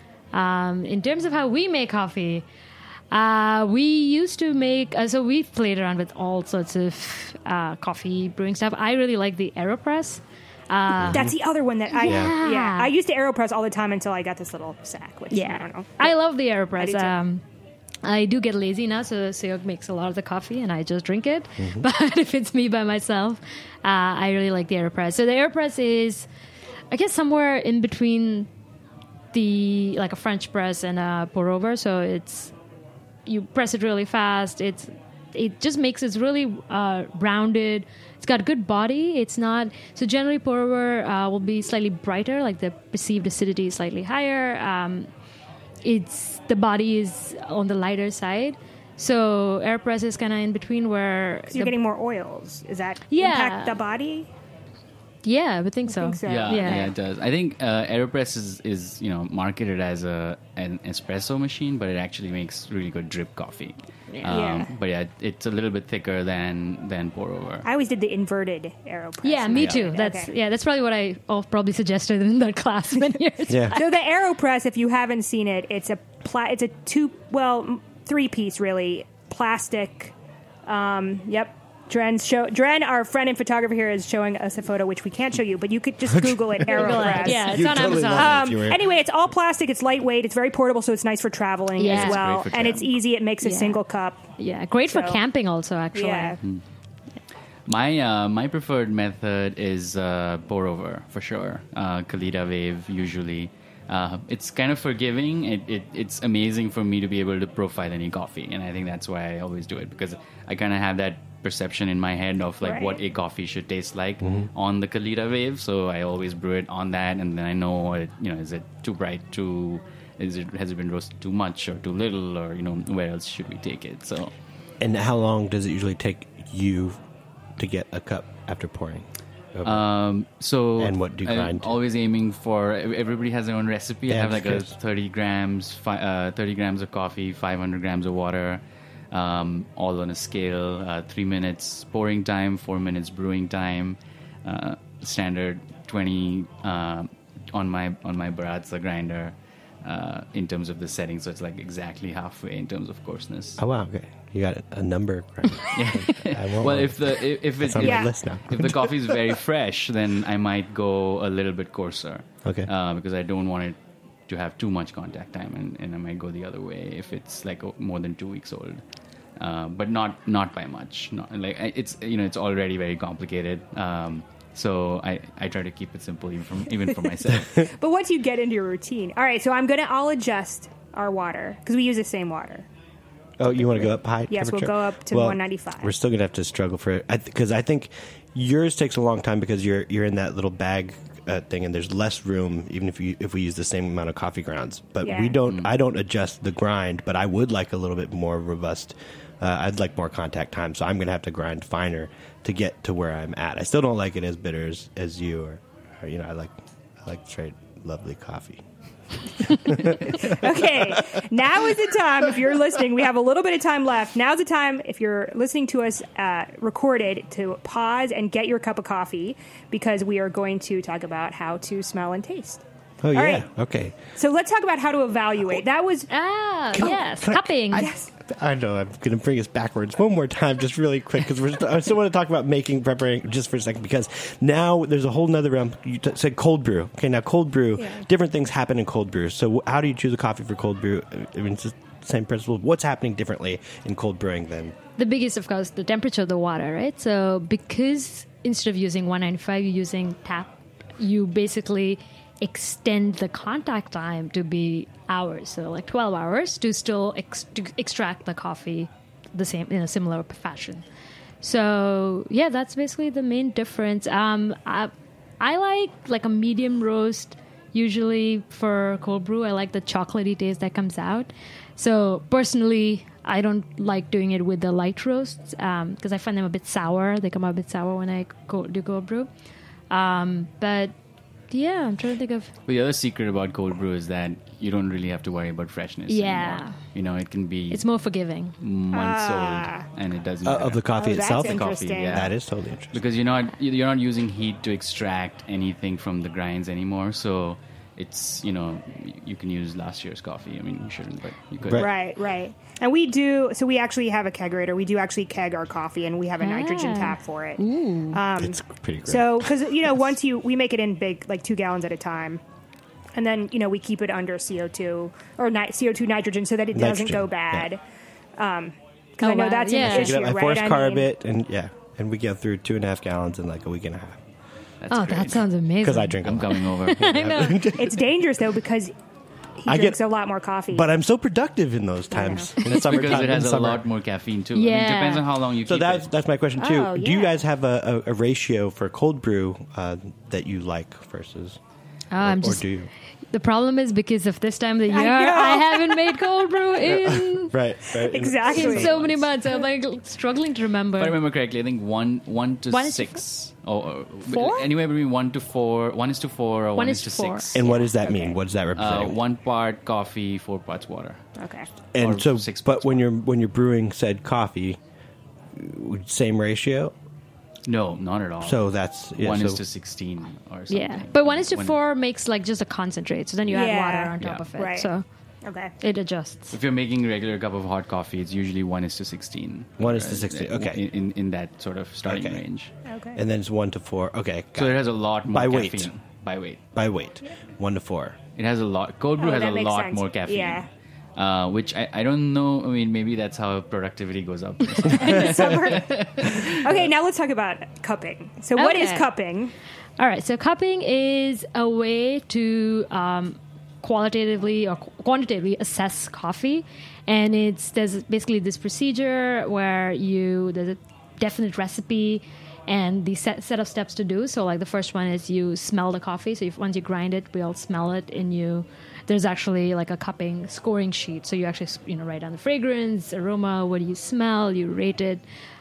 Um, in terms of how we make coffee, uh, we used to make, uh, so we've played around with all sorts of uh, coffee brewing stuff. I really like the AeroPress. Uh, That's the other one that I Yeah. yeah. I used to AeroPress all the time until I got this little sack, which Yeah. I don't know. I love the I do AeroPress. too. Um, I do get lazy now, so Sayok makes a lot of the coffee, and I just drink it. Mhm. But if it's me by myself, uh, I really like the AeroPress. So the AeroPress is, I guess, somewhere in between the like a French press and a pour over. So it's you press it really fast. It's it just makes it really uh, rounded. It's got a good body. It's not so generally pour over uh, will be slightly brighter, like the perceived acidity is slightly higher. Um, it's the body is on the lighter side. So AeroPress is kind of in between where 'Cause you're the- getting more oils. Is that Yeah. impact the body? yeah, I would think so. think so. Yeah, yeah. yeah, it does. I think uh, AeroPress is, is you know marketed as a an espresso machine, but it actually makes really good drip coffee. Yeah. Um, Yeah. But yeah, it's a little bit thicker than than pour over. I always did the inverted AeroPress. Yeah, me Yeah. too. That's Okay. yeah, that's probably what I oh, probably suggested in that class many years back. So the AeroPress, if you haven't seen it, it's a pla- it's a two well m- three piece really plastic. Um, yep. Dren's show Dren, our friend and photographer here, is showing us a photo which we can't show you, but you could just Google it. Google it. AeroPress. Yeah, it's You'd on totally Amazon. love it if you Um, were- anyway, it's all plastic. It's lightweight. It's very portable, so it's nice for traveling Yeah. as It's well. great for And it's easy. It makes a Yeah. single cup. Yeah, great for So- camping also. Actually, Yeah. My uh, my preferred method is uh, pour over for sure. Uh, Kalita Wave usually. Uh, it's kind of forgiving. It, it it's amazing for me to be able to profile any coffee, and I think that's why I always do it because I kind of have that perception in my head of like Right. what a coffee should taste like Mhm. on the Kalita Wave. So I always brew it on that, and then I know what, you know is it too bright, too is it has it been roasted too much or too little, or you know where else should we take it? So And how long does it usually take you to get a cup after pouring? over? Um, so And what do you I'm grind to? always aiming for. Everybody has their own recipe. Yeah, I have I'm like curious. a thirty grams, fi- uh, thirty grams of coffee, five hundred grams of water, um, all on a scale. Uh, three minutes pouring time, four minutes brewing time. Uh, standard twenty uh, on my on my Baratza grinder. Uh, in terms of the setting, so it's like exactly halfway in terms of coarseness. Oh wow, okay. You got a number. Right? I won't Well, worry. if the if, if That's it, on my list now. if the coffee is very fresh, then I might go a little bit coarser. Okay. Uh, because I don't want it to have too much contact time, and, and I might go the other way if it's like a, more than two weeks old. Uh, but not not by much. Not like I- it's you know it's already very complicated. Um, so I, I try to keep it simple even from even for myself. But once you get into your routine, all right. So I'm gonna I'll adjust our water because we use the same water. Oh, you want to go up high? Yes, we'll temperature? go up to Well, one ninety-five. We're still gonna have to struggle for it because I, th- I think yours takes a long time because you're you're in that little bag uh, thing and there's less room even if you if we use the same amount of coffee grounds. But Yeah. we don't. I don't adjust the grind, but I would like a little bit more robust. Uh, I'd like more contact time, so I'm gonna have to grind finer to get to where I'm at. I still don't like it as bitter as, as you or, or you know I like I like straight lovely coffee. Okay, now is the time. If you're listening, we have a little bit of time left. Now's the time, if you're listening to us uh, recorded, to pause and get your cup of coffee because we are going to talk about how to smell and taste. Oh All yeah, right. okay. So let's talk about how to evaluate. That was ah Can I- yes, can I- cupping. yes. I know I'm going to bring us backwards one more time, just really quick, because we're. I still want to talk about making preparing just for a second, because now there's a whole nother realm. You t- said cold brew. Okay, now cold brew. Yeah. Different things happen in cold brew. So how do you choose a coffee for cold brew? I mean, it's just same principle? What's happening differently in cold brewing than? The biggest, of course, the temperature of the water, right? So because instead of using one ninety-five, you're using tap, you basically extend the contact time to be hours, so like twelve hours to still ex- to extract the coffee the same in a similar fashion. So yeah, that's basically the main difference. Um, I, I like like a medium roast usually for cold brew. I like the chocolatey taste that comes out. So personally, I don't like doing it with the light roasts because um, I find them a bit sour. They come out a bit sour when I go, do cold brew. Um, but yeah, I'm trying to think of... But the other secret about cold brew is that you don't really have to worry about freshness Yeah. anymore. You know, it can be... It's more forgiving. Months Ah. old, and it doesn't Uh, matter. of the coffee Oh, itself? The coffee, yeah. That is totally interesting. Because you're not, you're not using heat to extract anything from the grinds anymore, so it's, you know, you can use last year's coffee. I mean, you shouldn't, but you could. Right, right. And we do, so we actually have a kegerator. We do actually keg our coffee, and we have a nitrogen Ah. tap for it. Ooh. Um, It's pretty great. So, because, you know, once you, we make it in big, like two gallons at a time. And then, you know, we keep it under C O two or ni- C O two nitrogen so that it doesn't Nitrogen, go bad. Um, because Oh, I know wow, that's yeah. an issue, I right? force I carb mean- it, and yeah, and we get through two and a half gallons in like a week and a half. That's oh, great. that sounds amazing. Because I drink. I'm a lot. coming over. I know. It's dangerous, though, because he I drinks get- a lot more coffee. But I'm so productive in those times. In the It's because summertime, it has in a summer. lot more caffeine, too. I mean, Yeah. it depends on how long you So keep that's it. that's my question too. Oh, Do you yeah. guys have a, a, a ratio for cold brew uh, that you like versus, Oh, I'm or, just, or do you? the problem is because of this time of the year, I know. I, haven't made cold brew in, Right, right. Exactly. in so many months. I'm like struggling to remember. If I remember correctly, I think one one to One is to six. Or, or Four? Anywhere between one to four. One is to four or one, One is, is to to four. six. And what does that mean? What does that Uh, represent? one part coffee, four parts water. Okay. and or so, six but parts when you're when you're brewing said coffee, same ratio. No, not at all. So that's yeah, one so, is to sixteen or something. Yeah, but one is to When- four makes like just a concentrate. So then you add Yeah. water on top Yeah. of it. Right. So Okay. it adjusts. If you're making a regular cup of hot coffee, it's usually one is to sixteen. One is to Uh, sixteen, uh, okay. In, in, in that sort of starting Okay. range. Okay. and then it's one to four. Okay, got So it. it has a lot more By weight. caffeine. By weight. by weight, one to four. It has a lot. Cold brew Oh, has that a makes lot sense. more caffeine. Yeah. Uh, which I, I don't know. I mean, maybe that's how productivity goes up. Summer. Okay, now let's talk about cupping. So, what is Okay. cupping? All right. So cupping is a way to um, qualitatively or qu- quantitatively assess coffee, and it's there's basically this procedure where you there's a definite recipe and the set, set of steps to do. So like the first one is you smell the coffee. So if, once you grind it, we all smell it, and you there's actually like a cupping scoring sheet. So you actually you know write down the fragrance, aroma, what do you smell, you rate it.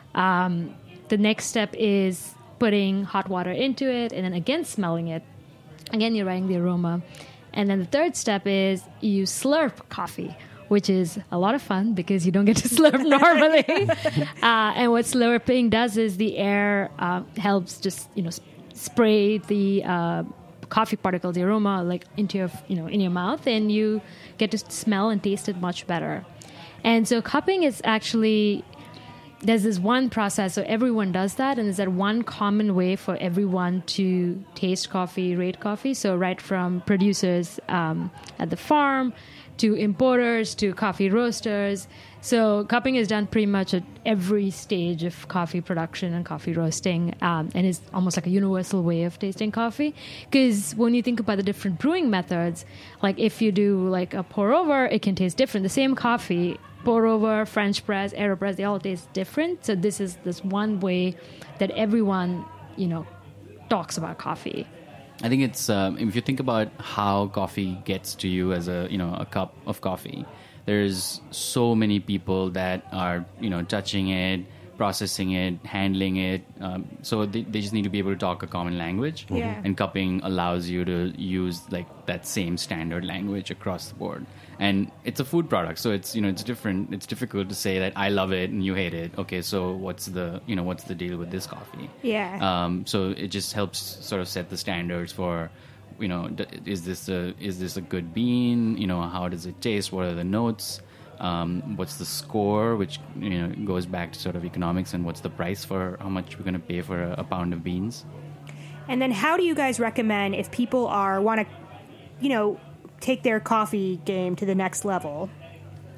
Um, the next step is putting hot water into it, and then again smelling it. Again, you're writing the aroma. And then the third step is you slurp coffee, which is a lot of fun because you don't get to slurp normally. uh, and what slurping does is the air uh, helps just, you know, sp- spray the uh, coffee particles, the aroma, like into your, you know, in your mouth, and you get to smell and taste it much better. And so cupping is actually... There's this one process, so everyone does that, and there's that one common way for everyone to taste coffee, rate coffee. So right from producers um, at the farm to importers to coffee roasters. So cupping is done pretty much at every stage of coffee production and coffee roasting, um, and is almost like a universal way of tasting coffee. Because when you think about the different brewing methods, like if you do like a pour over, it can taste different. The same coffee, pour over, French press, AeroPress, they all taste different. So this is this one way that everyone, you know, talks about coffee. I think it's um, if you think about how coffee gets to you as a you know a cup of coffee, there's so many people that are you know touching it, processing it, handling it. Um, so they, they just need to be able to talk a common language. Yeah. And cupping allows you to use like that same standard language across the board. And it's a food product, so it's you know it's different. It's difficult to say that I love it and you hate it. Okay, so what's the you know what's the deal with this coffee? Yeah. Um, so it just helps sort of set the standards for, you know, d- is this a is this a good bean? You know, how does it taste? What are the notes? Um, what's the score? Which you know goes back to sort of economics, and what's the price for how much we're going to pay for a, a pound of beans? And then, how do you guys recommend if people are want to, you know, take their coffee game to the next level?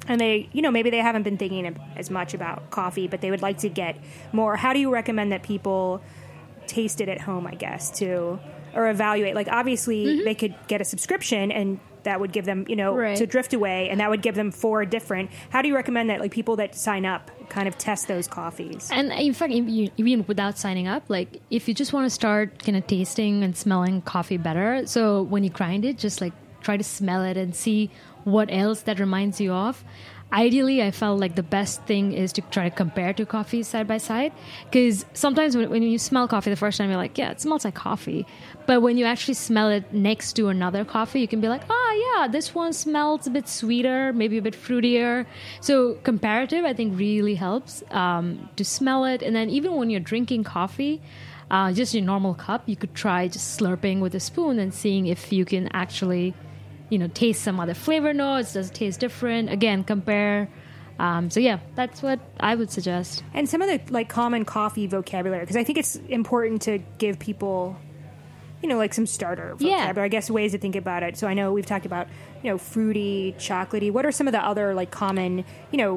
and they, you know, maybe they haven't been thinking as much about coffee, but they would like to get more. How do you recommend that people taste it at home, I guess, to, or evaluate? Like, obviously, mm-hmm. they could get a subscription, and that would give them, you know, right. to Drift Away, and that would give them four different. How do you recommend that, like, people that sign up kind of test those coffees? And in fact, even without signing up, like, if you just want to start kind of tasting and smelling coffee better, so when you grind it, just like try to smell it and see what else that reminds you of. Ideally, I felt like the best thing is to try to compare two coffees side by side, because sometimes when, when you smell coffee the first time, you're like, yeah, it smells like coffee. But when you actually smell it next to another coffee, you can be like, oh, yeah, this one smells a bit sweeter, maybe a bit fruitier. So comparative, I think, really helps um, to smell it. And then even when you're drinking coffee, uh, just your normal cup, you could try just slurping with a spoon and seeing if you can actually, you know, taste some other flavor notes. Does it taste different? Again, compare. Um, so yeah, that's what I would suggest. And some of the like common coffee vocabulary, because I think it's important to give people, you know, like some starter vocabulary, yeah. I guess, ways to think about it. So I know we've talked about, you know, fruity, chocolatey. What are some of the other like common, you know,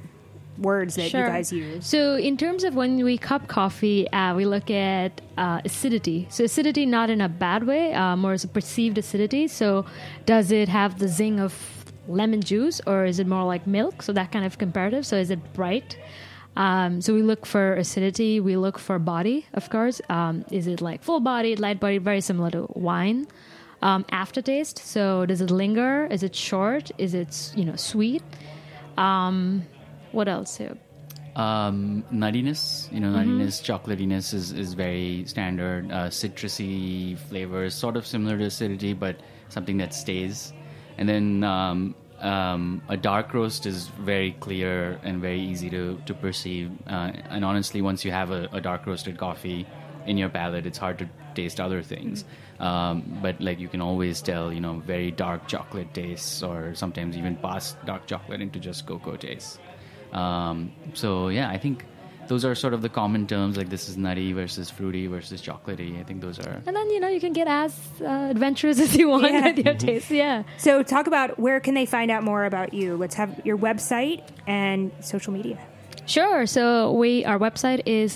words that sure. you guys use? So in terms of when we cup coffee, uh, we look at uh, acidity. So acidity not in a bad way, uh, more as a perceived acidity. So does it have the zing of lemon juice, or is it more like milk? So that kind of comparative. So is it bright? Um, so we look for acidity. We look for body, of course. Um, is it like full bodied, light bodied, very similar to wine? Um, aftertaste. So does it linger? Is it short? Is it, you know, sweet? Um, What else here? Um, nuttiness, you know, Mm-hmm. nuttiness, chocolatiness is, is very standard. Uh, citrusy flavors, sort of similar to acidity, but something that stays. And then um, um, a dark roast is very clear and very easy to, to perceive. Uh, and honestly, once you have a, a dark roasted coffee in your palate, it's hard to taste other things. Um, but like you can always tell, you know, very dark chocolate tastes, or sometimes even past dark chocolate into just cocoa tastes. Um, so yeah, I think those are sort of the common terms, like this is nutty versus fruity versus chocolatey. I think those are. And then, you know, you can get as uh, adventurous as you want Yeah. with your taste. Yeah. So talk about where can they find out more about you? Let's have your website and social media. Sure. So we our website is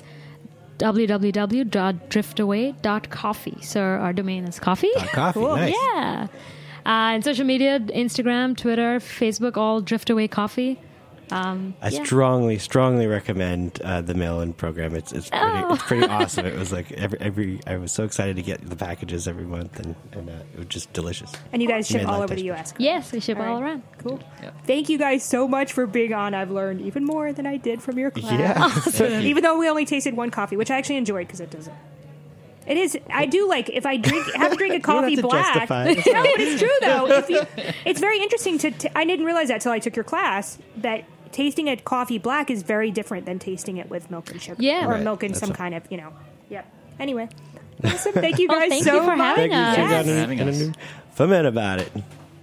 w w w dot driftaway dot coffee. So our domain is coffee. Dot coffee, Cool. nice. Yeah. Uh, and social media, Instagram, Twitter, Facebook, all Driftaway Coffee. Um, I yeah. strongly, strongly recommend uh, the mail-in program. It's it's pretty, Oh. it's pretty awesome. It was like every every I was so excited to get the packages every month, and, and uh, it was just delicious. And you guys ship Made all like over this. the U S. Yes, we ship All all, right. around. Cool. Thank you guys so much for being on. I've learned even more than I did from your class. Yeah. Awesome. Even though we only tasted one coffee, which I actually enjoyed because it doesn't. It is. I do like if I drink have to drink a You don't coffee have to black. justify No, it. but it's true though. If you, it's very interesting to. T- I didn't realize that till I took your class that tasting a coffee black is very different than tasting it with milk and sugar. Yeah. or Right. milk and That's some right. kind of you know. Yeah. Anyway, awesome. Thank you Well, guys thank so you for much. having Thank you us. for Yes. having Having us. us. Ferment about it.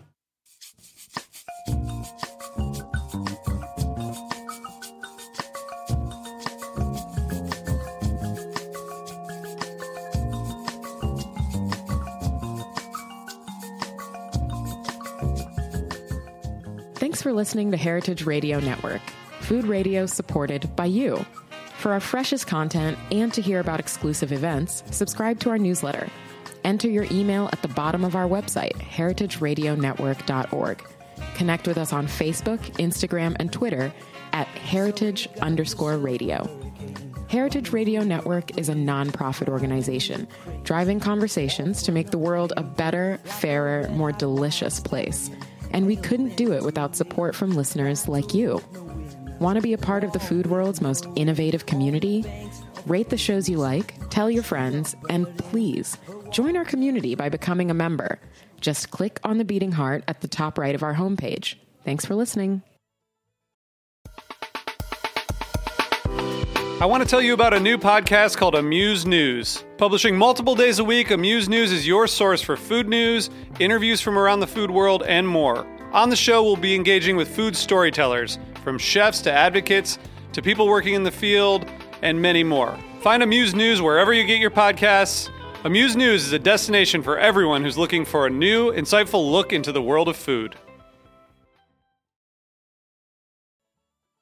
Thanks for listening to Heritage Radio Network, food radio supported by you. For our freshest content and to hear about exclusive events, subscribe to our newsletter. Enter your email at the bottom of our website, heritage radio network dot org. Connect with us on Facebook, Instagram, and Twitter at heritage underscore radio. Heritage Radio Network is a nonprofit organization driving conversations to make the world a better, fairer, more delicious place. And we couldn't do it without support from listeners like you. Want to be a part of the food world's most innovative community? Rate the shows you like, tell your friends, and please join our community by becoming a member. Just click on the beating heart at the top right of our homepage. Thanks for listening. I want to tell you about a new podcast called Amuse News. Publishing multiple days a week, Amuse News is your source for food news, interviews from around the food world, and more. On the show, we'll be engaging with food storytellers, from chefs to advocates to people working in the field, and many more. Find Amuse News wherever you get your podcasts. Amuse News is a destination for everyone who's looking for a new, insightful look into the world of food.